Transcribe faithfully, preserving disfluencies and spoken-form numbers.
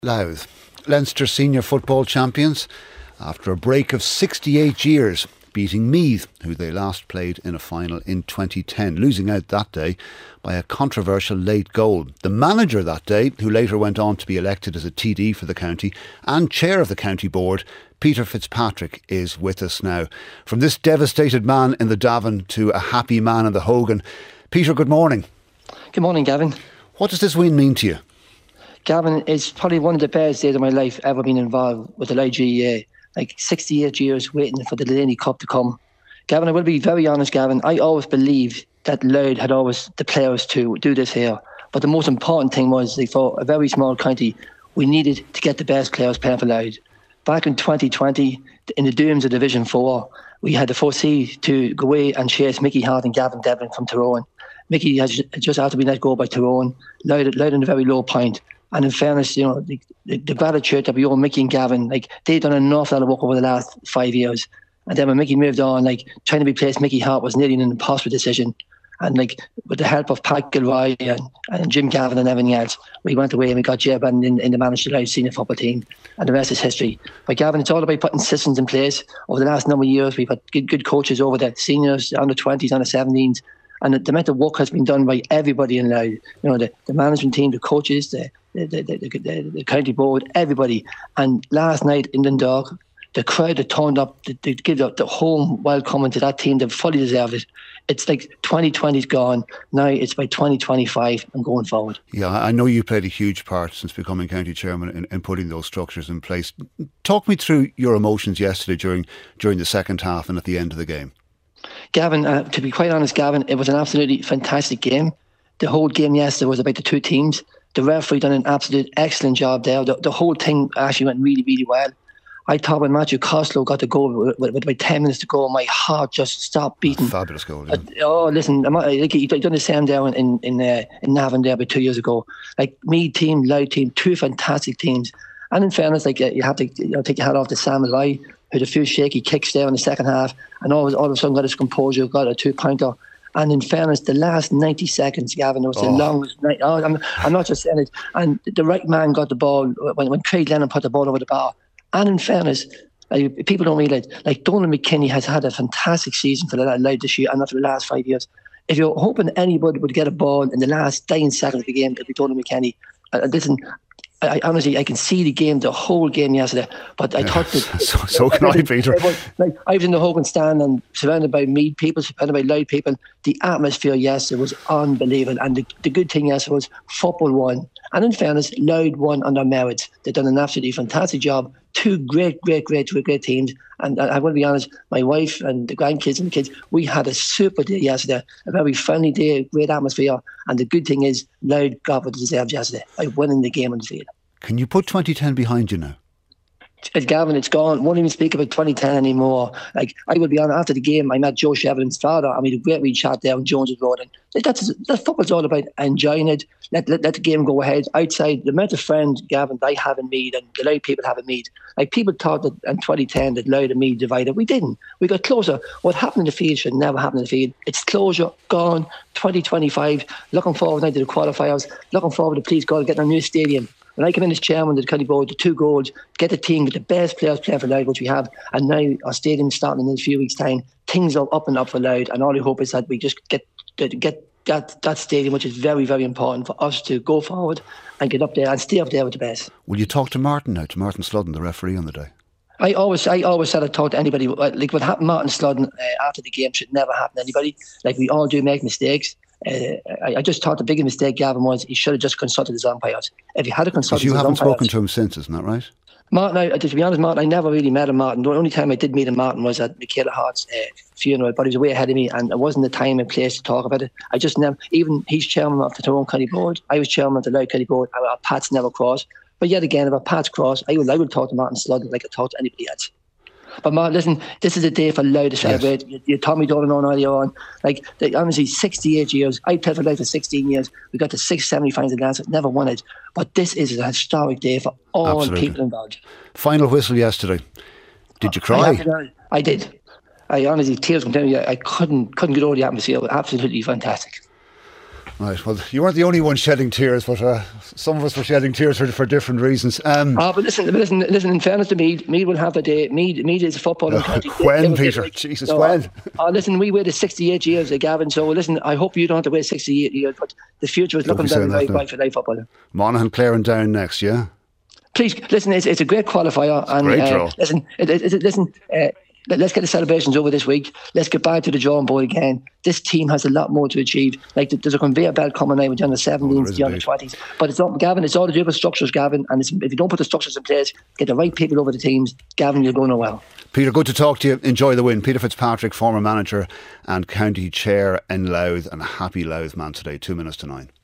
Louth, Leinster senior football champions, after a break of sixty-eight years, beating Meath, who they last played in a final in twenty ten, losing out that day by a controversial late goal. The manager that day, who later went on to be elected as a T D for the county and chair of the county board, Peter Fitzpatrick, is with us now. From this devastated man in the Davin to a happy man in the Hogan. Peter, good morning. Good morning, Gavin. What does this win mean to you? Gavin, it's probably one of the best days of my life ever been involved with the L I G E A. Like sixty-eight years waiting for the Delaney Cup to come. Gavin, I will be very honest, Gavin. I always believed that Louth had always the players to do this here. But the most important thing was, like, for a very small county, we needed to get the best players playing for Louth. Back in twenty twenty, in the dooms of Division four, we had to foresee to go away and chase Mickey Hart and Gavin Devlin from Tyrone. Mickey has just had to be let go by Tyrone, Louth, Louth in a very low point. And in fairness, you know, the, the, the gratitude that we owe Mickey and Gavin, like, they've done an awful lot of work over the last five years. And then when Mickey moved on, like, trying to replace Mickey Hart was nearly an impossible decision. And, like, with the help of Pat Gilroy and, and Jim Gavin and everything else, we went away and we got Jeb in, in, in the managed Louth senior football team. And the rest is history. But Gavin, it's all about putting systems in place. Over the last number of years, we've had good, good coaches over the seniors, under twenties, under seventeens. And the, the amount of work has been done by everybody in Louth. You know, the, the management team, the coaches, the the, the, the, the the county board, everybody. And last night in Dundalk, the crowd that turned up to, to give the, the home welcome to that team, they fully deserved it. It's like twenty twenty's gone. Now it's by twenty twenty-five and going forward. Yeah, I know you played a huge part since becoming county chairman in, in putting those structures in place. Talk me through your emotions yesterday during during the second half and at the end of the game. Gavin, uh, to be quite honest, Gavin, it was an absolutely fantastic game. The whole game yesterday was about the two teams. The referee done an absolute excellent job there. The, the whole thing actually went really, really well. I thought when Matthew Costello got the goal with, with, with about ten minutes to go, my heart just stopped beating. Fabulous goal, yeah. Uh, oh, listen, like, he done the same down in in uh, in Navan there about two years ago. Like, Meath team, Louth team, two fantastic teams. And in fairness, like, uh, you have to you know, take your hat off to Sam Malloy, who had a few shaky kicks there in the second half, and all, all of a sudden got his composure, got a two-pointer. And in fairness, the last ninety seconds, Gavin, it was oh. the longest night. Oh, I'm, I'm not just saying it. And the right man got the ball when, when Craig Lennon put the ball over the bar. And in fairness, like, people don't realise, like, Donald McKinney has had a fantastic season for the Louth this year and not for the last five years. If you're hoping anybody would get a ball in the last dying seconds of the game, it'd be Donald McKinney. Uh, listen, I, I honestly, I can see the game, the whole game yesterday, but I yeah, thought that... So, so can I, Peter. Was, like, I was in the Hogan stand and surrounded by Meath people, surrounded by Louth people. The atmosphere yesterday was unbelievable, and the, the good thing yesterday was football won. And in fairness, Louth won on their merits. They've done an absolutely fantastic job. Two great, great, great, great, great teams. And I, I want to be honest, my wife and the grandkids and the kids, we had a super day yesterday, a very friendly day, great atmosphere. And the good thing is, Louth got what they deserved yesterday by winning the game on the field. Can you put twenty ten behind you now? Gavin, it's gone. Won't even speak about twenty ten anymore. Like, I will be honest, after the game, I met Joe Shevlin's father, and we had a great wee chat there on Jones's Road. And that's, that's football's all about enjoying it. Let, let let the game go ahead. Outside, the amount of friends, Gavin, that I have in Meath and the Louth people have in Meath. Like, people thought that in twenty ten that Louth and Meath divided. We didn't. We got closer. What happened in the field should never happen in the field. It's closure, gone, twenty twenty-five. Looking forward now to the qualifiers. Looking forward to, please God, getting a new stadium. When I come in as chairman of the county board, the two goals, get the team with the best players playing for Louth, which we have, and now our stadium's starting in a few weeks' time. Things are up and up for Louth, and all I hope is that we just get get that, that stadium, which is very, very important for us to go forward and get up there and stay up there with the best. Will you talk to Martin now, to Martin Sludden, the referee on the day? I always, I always said I'd talk to anybody. Like, what happened to Martin Sludden uh, after the game should never happen to anybody. Like, we all do make mistakes. Uh, I, I just thought the biggest mistake, Gavin, was he should have just consulted his umpires. If he had a consulted his umpires... You haven't spoken to him since, isn't that right? Martin, I, to be honest, Martin, I never really met him, Martin. The only time I did meet him, Martin, was at Michaela Hart's uh, funeral, but he was way ahead of me, and it wasn't the time and place to talk about it. I just never... Even he's chairman of the Tyrone County Board. I was chairman of the Louth County Board. Our paths never crossed. But yet again, if our paths cross, I would, I would talk to Martin Sludden like I talk to anybody else. But Mark, listen, this is a day for Louth to celebrate. Yes. You, you Tommy Dolan on earlier on. Like, they, honestly, sixty-eight years. I played for Louth for sixteen years. We got to six semi-finals in Lancet, never won it. But this is a historic day for all Absolutely. people involved. Final whistle yesterday. Did you cry? I, I did. I honestly, tears come down. I couldn't couldn't get over the atmosphere. It was absolutely fantastic. Right, well, you weren't the only one shedding tears, but uh, some of us were shedding tears for, for different reasons. Um, oh, but listen, listen, listen. In fairness to Meath, Meath will have a day. Meath, Meath is a football. Uh, when, Peter? Like, Jesus, no, when? Oh, listen, we waited sixty-eight years, uh, Gavin. So listen, I hope you don't have to wait sixty-eight years. But the future is looking very, very bright for live football. Monaghan, Clare, and Down next, yeah. Please listen. It's, it's a great qualifier. It's and great uh, draw. Listen, it, it, it, listen. Uh, Let's get the celebrations over this week. Let's get back to the drawing board again. This team has a lot more to achieve. Like there's a conveyor belt coming out with the under seventeens, oh, the under twenties. But it's not, Gavin. It's all to do with structures, Gavin. And it's, if you don't put the structures in place, get the right people over the teams, Gavin, you're going to well. Peter, good to talk to you. Enjoy the win. Peter Fitzpatrick, former manager and county chair in Louth, and a happy Louth man today. Two minutes to nine.